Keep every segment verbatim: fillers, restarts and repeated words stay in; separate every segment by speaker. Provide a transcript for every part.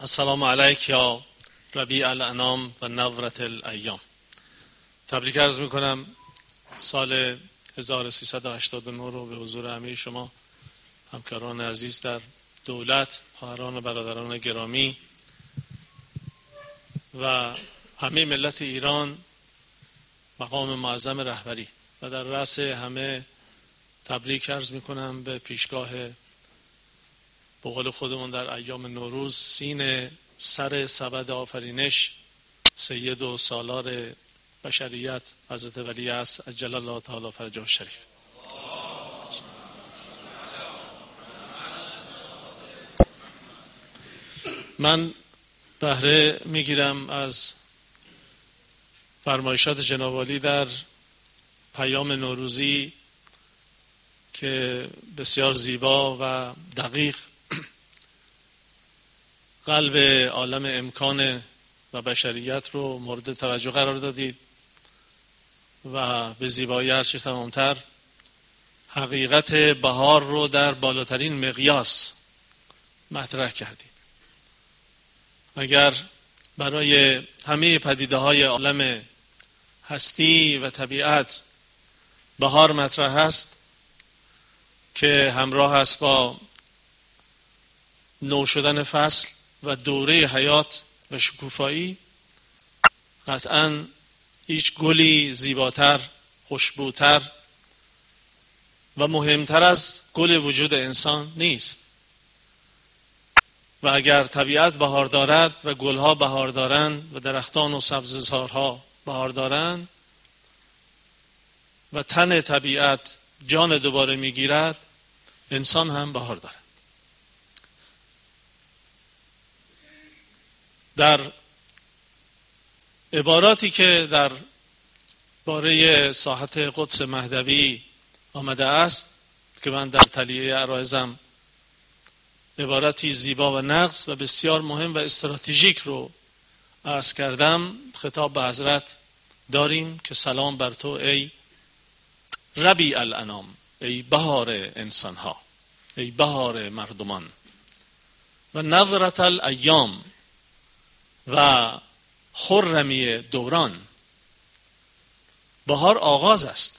Speaker 1: السلام علیک یا ربیع الانام و نورة الایام. تبریک عرض میکنم سال هزار و سیصد و هشتاد و نه رو به حضور همه شما همکاران عزیز در دولت، خواهران و برادران گرامی و همه ملت ایران، مقام معظم رهبری و در رأس همه تبریک عرض میکنم به پیشگاه به قول خودمون در ایام نوروز سین سر سبد آفرینش سید و سالار بشریت حضرت ولی عصر عجل الله تعالی فرجه الشریف. من بهره میگیرم از فرمایشات جناب عالی در پیام نوروزی که بسیار زیبا و دقیق قلب عالم امکان و بشریت رو مورد توجه قرار دادید و به زیبایی هرچه تمامتر حقیقت بهار رو در بالاترین مقیاس مطرح کردید. اگر برای همه پدیده های عالم هستی و طبیعت بهار مطرح است که همراه است با نو شدن فصل و دوره حیات و شکوفایی، قطعاً هیچ گلی زیباتر، خوشبوتر و مهمتر از گل وجود انسان نیست. و اگر طبیعت بهار دارد و گلها بهار دارند و درختان و سبززارها بهار دارند و تن طبیعت جان دوباره میگیرد، انسان هم بهار دارد. در عباراتی که در باره ساحت قدس مهدوی آمده است که من در تلیه عرایزم عبارتی زیبا و نغز و بسیار مهم و استراتژیک رو عرض کردم، خطاب به حضرت داریم که سلام بر تو ای ربیع الانام، ای بهار انسانها، ای بهار مردمان و نورة الایام و خرمی دوران. بهار آغاز است،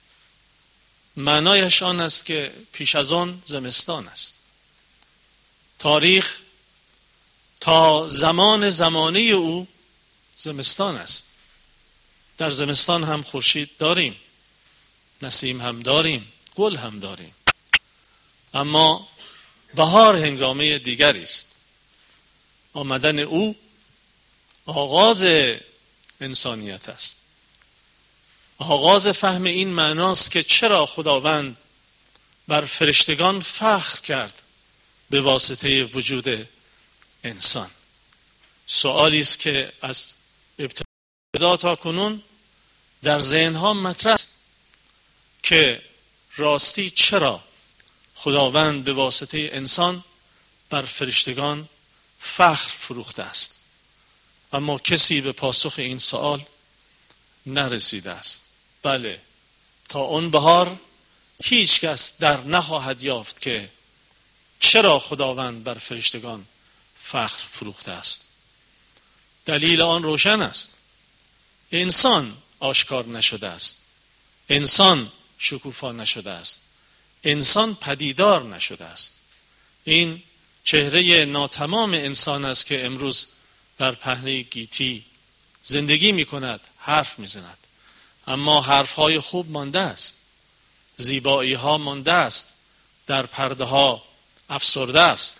Speaker 1: معنایش آن است که پیش از آن زمستان است. تاریخ تا زمان زمانه او زمستان است. در زمستان هم خورشید داریم، نسیم هم داریم، گل هم داریم، اما بهار هنگامه دیگری است. آمدن او آغاز انسانیت است، آغاز فهم این معناست که چرا خداوند بر فرشتگان فخر کرد به واسطه وجود انسان. سؤالی است که از ابتدا تا کنون در ذهنها مطرح است که راستی چرا خداوند به واسطه انسان بر فرشتگان فخر فروخته است، اما کسی به پاسخ این سوال نرسیده است. بله، تا اون بهار هیچ کس در نخواهد یافت که چرا خداوند بر فرشتگان فخر فروخته است. دلیل آن روشن است، انسان آشکار نشده است، انسان شکوفا نشده است، انسان پدیدار نشده است. این چهره ناتمام انسان است که امروز در پهنه گیتی زندگی می کند، حرف می زند، اما حرف های خوب مانده است، زیبایی ها مانده است، در پرده ها افسرده است.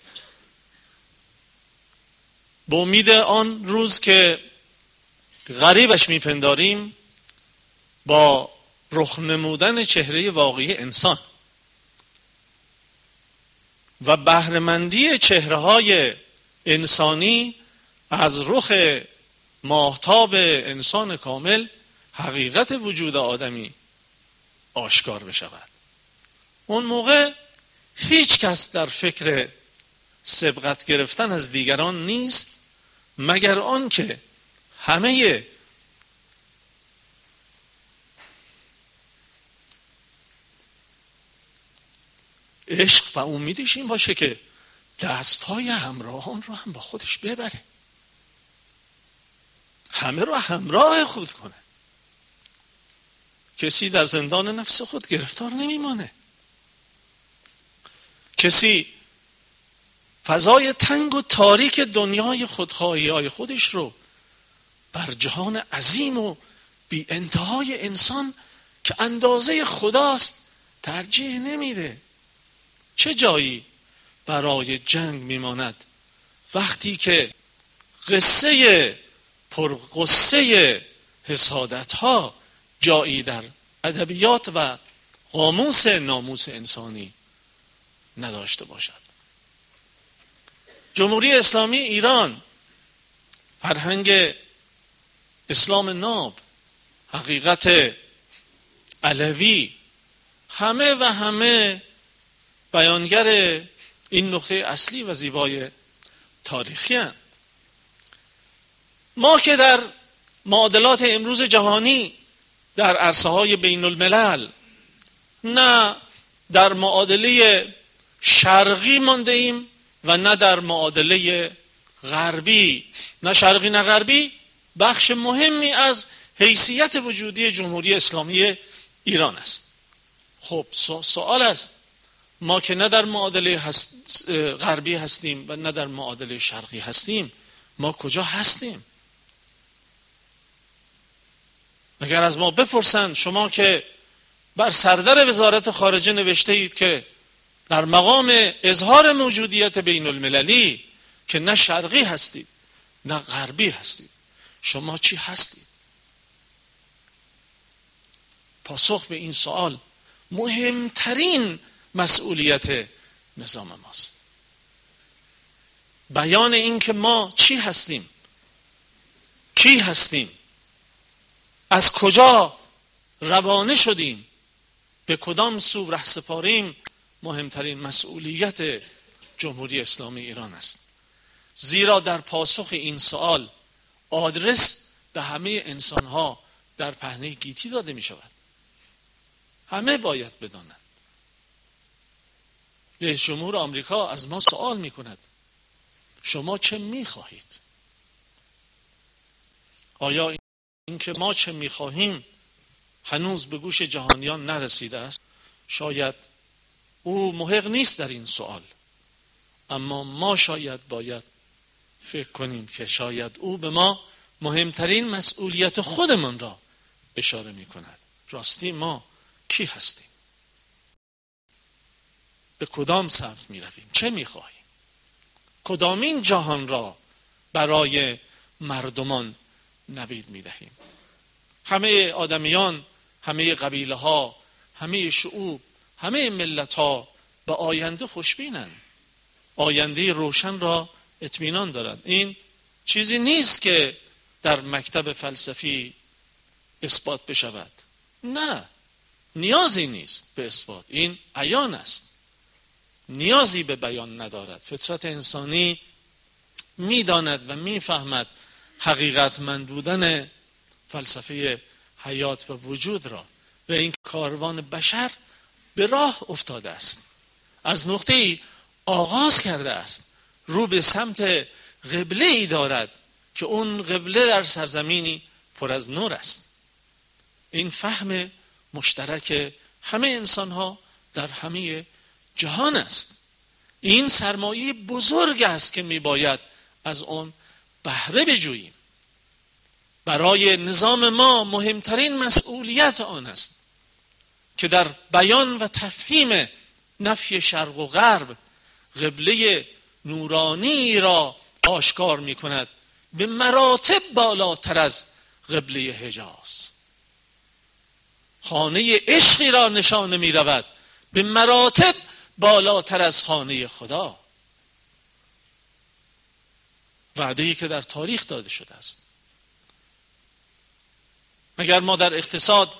Speaker 1: به امید آن روز که غریبش می پنداریم با رخ نمودن چهره واقعی انسان و بهره‌مندی چهره های انسانی از رخ ماهتاب انسان کامل، حقیقت وجود آدمی آشکار بشود. اون موقع هیچ کس در فکر سبقت گرفتن از دیگران نیست مگر آن که همه عشق و امیدش این باشه که دستهای همراهان رو هم با خودش ببره، همه رو همراه خود کنه. کسی در زندان نفس خود گرفتار نمیمانه، کسی فضای تنگ و تاریک دنیای خودخواهی‌های خودش رو بر جهان عظیم و بی انتهای انسان که اندازه خداست ترجیح نمیده. چه جایی برای جنگ میماند وقتی که قصه پرقصه حسادت ها جایی در ادبیات و قاموس ناموس انسانی نداشته باشد. جمهوری اسلامی ایران، فرهنگ اسلام ناب، حقیقت علوی، همه و همه بیانگر این نقطه اصلی و زیبای تاریخی هستند. ما که در معادلات امروز جهانی در عرصه های بین الملل نه در معادله شرقی مانده ایم و نه در معادله غربی، نه شرقی نه غربی، بخش مهمی از حیثیت وجودی جمهوری اسلامی ایران است. خب سوال است، ما که نه در معادله هست غربی هستیم و نه در معادله شرقی هستیم، ما کجا هستیم؟ اگر از ما بپرسند شما که بر سردر وزارت خارجه نوشته اید که در مقام اظهار موجودیت بین المللی که نه شرقی هستید نه غربی هستید، شما چی هستید؟ پاسخ به این سوال مهمترین مسئولیت نظام ماست. بیان این که ما چی هستیم، کی هستیم، از کجا روانه شدیم، به کدام سو ره سپاریم، مهمترین مسئولیت جمهوری اسلامی ایران است. زیرا در پاسخ این سوال آدرس به همه انسانها در پهنه گیتی داده می شود. همه باید بدانند. رئیس جمهور آمریکا از ما سوال می کند شما چه می خواهید؟ آیا این که ما چه می خواهیم هنوز به گوش جهانیان نرسیده است؟ شاید او محق نیست در این سوال، اما ما شاید باید فکر کنیم که شاید او به ما مهمترین مسئولیت خودمان را اشاره می کند. راستی ما کی هستیم؟ به کدام سمت می رویم؟ چه می خواهیم؟ کدامین جهان را برای مردمان نوید می دهیم؟ همه آدمیان، همه قبیله ها، همه شعوب، همه ملت ها به آینده خوشبینند، آینده روشن را اطمینان دارند. این چیزی نیست که در مکتب فلسفی اثبات بشود، نه، نیازی نیست به اثبات، این عیان است، نیازی به بیان ندارد. فطرت انسانی میداند و میفهمد حقیقتمند بودن فلسفه حیات و وجود را و این کاروان بشر به راه افتاده است، از نقطه‌ای آغاز کرده است، رو به سمت قبله ای دارد که اون قبله در سرزمینی پر از نور است. این فهم مشترک همه انسان ها در همه جهان است. این سرمایه بزرگ است که می باید از اون بهره بجوییم. برای نظام ما مهمترین مسئولیت آن است که در بیان و تفهیم نفی شرق و غرب قبله نورانی را آشکار می کند به مراتب بالاتر از قبله حجاز. خانه عشقی را نشانه می رود به مراتب بالاتر از خانه خدا. وعده‌ای که در تاریخ داده شده است. اگر ما در اقتصاد،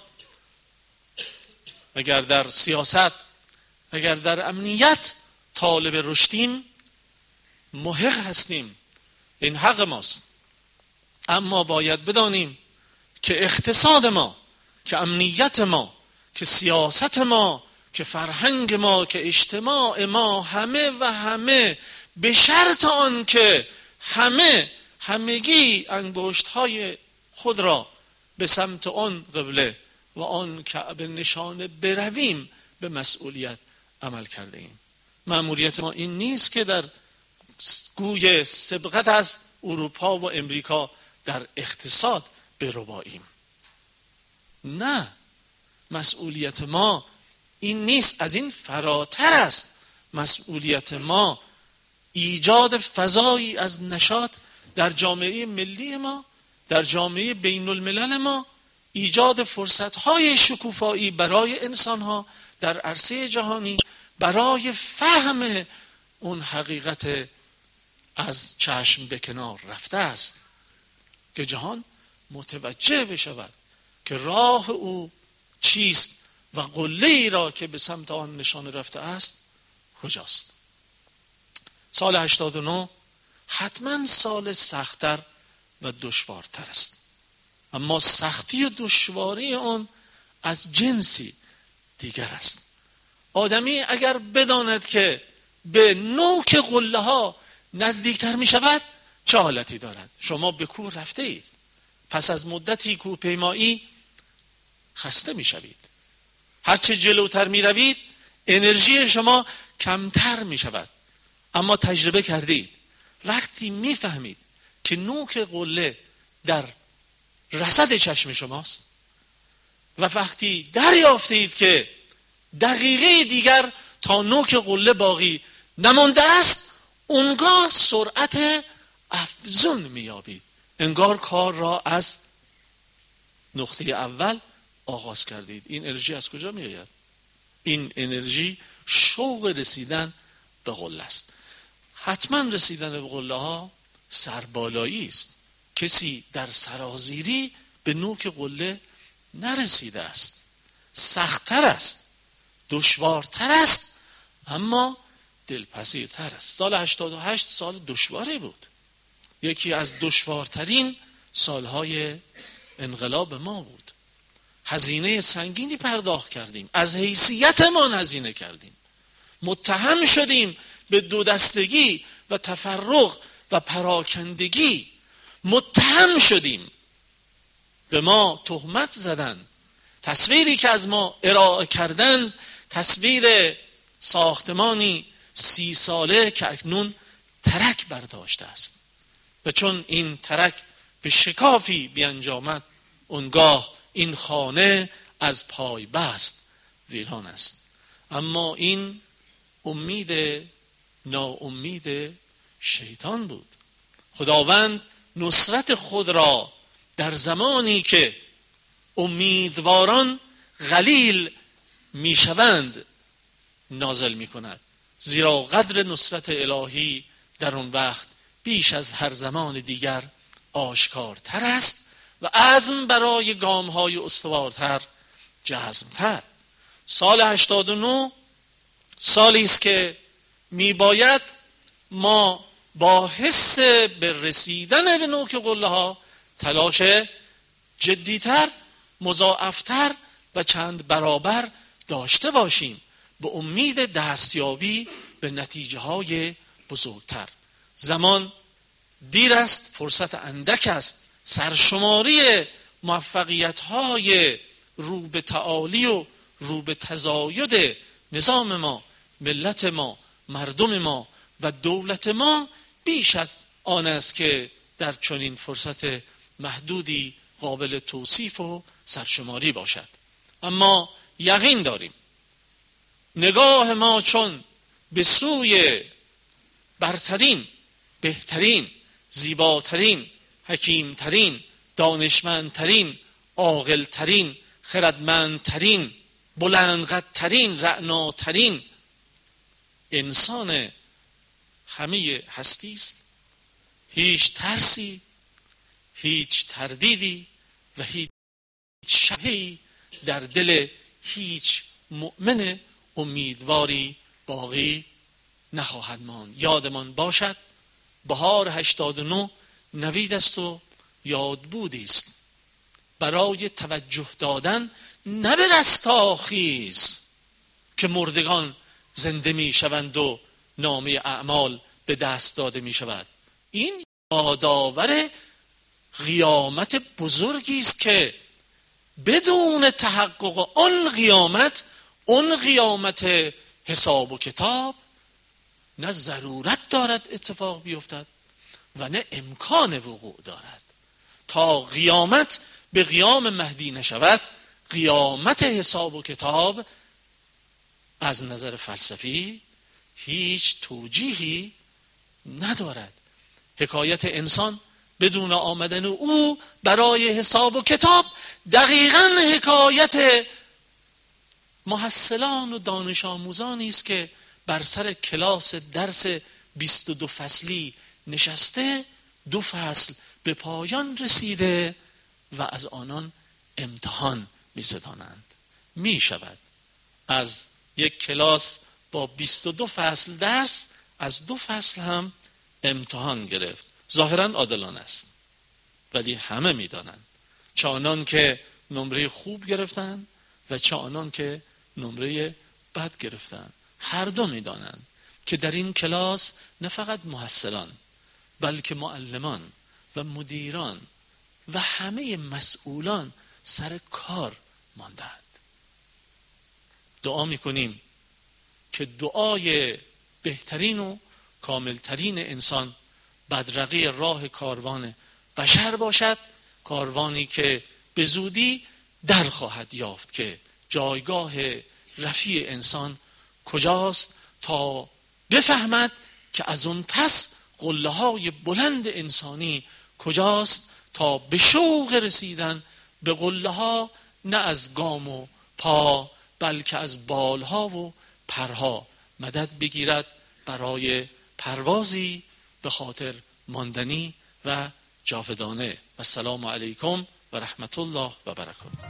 Speaker 1: اگر در سیاست، اگر در امنیت طالب رشدیم، محق هستیم، این حق ماست. اما باید بدانیم که اقتصاد ما، که امنیت ما، که سیاست ما، که فرهنگ ما، که اجتماع ما، همه و همه به شرط آن که همه همگی انگشت های خود را به سمت آن قبله و آن کعبه نشانه برویم به مسئولیت عمل کرده ایم. مأموریت ما این نیست که در گوی سبقت از اروپا و امریکا در اقتصاد برباییم. نه، مسئولیت ما این نیست، از این فراتر است. مسئولیت ما ایجاد فضایی از نشاط در جامعه ملی ما، در جامعه بین الملل ما، ایجاد فرصت‌های شکوفایی برای انسان‌ها در عرصه جهانی برای فهم اون حقیقت از چشم به کنار رفته است که جهان متوجه بشود که راه او چیست و قله‌ای را که به سمت آن نشانه رفته است کجاست. سال هشتاد و نه حتما سال سخت‌تر و دشوارتر است، اما سختی و دشواری آن از جنسی دیگر است. آدمی اگر بداند که به نوک قله ها نزدیکتر می شود چه حالتی دارد؟ شما به کوه رفته اید، پس از مدتی کوه پیمایی خسته می شوید، هرچه جلوتر می روید انرژی شما کمتر می شود، اما تجربه کردید وقتی می فهمید که نوک قله در رصد چشم شماست و وقتی دریافتید که دقیقه دیگر تا نوک قله باقی نمانده است، اونگاه سرعت افزون میابید، انگار کار را از نقطه اول آغاز کردید. این انرژی از کجا میآید؟ این انرژی شوق رسیدن به قله است. حتما رسیدن به قله ها سربالایی است. کسی در سرازیری به نوک قله نرسیده است. سخت‌تر است، دشوارتر است، اما دلپذیرتر است. سال هشتاد و هشت سال دشواری بود، یکی از دشوارترین سالهای انقلاب ما بود. هزینه سنگینی پرداخت کردیم، از حیثیتمان هزینه کردیم، متهم شدیم به دو دستگی و تفرق و پراکندگی، متهم شدیم، به ما تهمت زدن. تصویری که از ما ارائه کردن تصویر ساختمانی سی ساله که اکنون ترک برداشته است و چون این ترک به شکافی بیانجامد اونگاه این خانه از پای بست ویران است. اما این امید ناامید شیطان بود. خداوند نصرت خود را در زمانی که امیدواران قلیل میشوند نازل میکند، زیرا قدر نصرت الهی در اون وقت بیش از هر زمان دیگر آشکارتر است و عزم برای گام‌های استوارتر جزم‌تر. سال هشتاد و نه سالی است که میباید ما با حس به رسیدن به نوک قله ها تلاش جدیتر، مضاعفتر و چند برابر داشته باشیم به امید دستیابی به نتیجه های بزرگتر. زمان دیر است، فرصت اندک است. سرشماری موفقیت های رو به تعالی و رو به تزاید نظام ما، ملت ما، مردم ما و دولت ما بیش از آن است که در چنین فرصت محدودی قابل توصیف و سرشماری باشد. اما یقین داریم نگاه ما چون به سوی برترین، بهترین، زیباترین، حکیمترین، دانشمندترین، عاقلترین، خردمندترین، بلندقدترین، رعناترین انسان همه هستی است، هیچ ترسی، هیچ تردیدی و هیچ شبهی در دل هیچ مؤمن امیدواری باقی نخواهد ماند. یادمان باشد بهار هشتاد و نه نوید است و یادبودی است برای توجه دادن نه به رستاخیز که مردگان زنده می شوند و نامه اعمال به دست داده می شود. این یادآور قیامت بزرگی است که بدون تحقق آن قیامت، اون قیامت حساب و کتاب، نه ضرورت دارد اتفاق بیفتد و نه امکان وقوع دارد. تا قیامت به قیام مهدی نشود، قیامت حساب و کتاب از نظر فلسفی هیچ توجیهی ندارد. حکایت انسان بدون آمدن او برای حساب و کتاب دقیقاً حکایت محصلان و دانش آموزانی است که بر سر کلاس درس بیست و دو فصلی نشسته، دو فصل به پایان رسیده و از آنان امتحان می ستانند. می شود از یک کلاس با بیست و دو فصل درس از دو فصل هم امتحان گرفت. ظاهراً عادلانه است، ولی همه می دانند، چه آنان که نمره خوب گرفتند و چه آنان که نمره بد گرفتند، هر دو می دانند که در این کلاس نه فقط محصلان بلکه معلمان و مدیران و همه مسئولان سر کار ماندند. دعا می کنیم که دعای بهترین و کاملترین انسان بدرقه راه کاروان بشر باشد، کاروانی که به زودی در خواهد یافت که جایگاه رفیع انسان کجاست، تا بفهمد که از اون پس قله های بلند انسانی کجاست، تا به شوق رسیدن به قله ها نه از گام و پا بلکه از بالها و پرها مدد بگیرد برای پروازی به خاطر ماندنی و جاودانه. و السلام علیکم و رحمت الله و برکاته.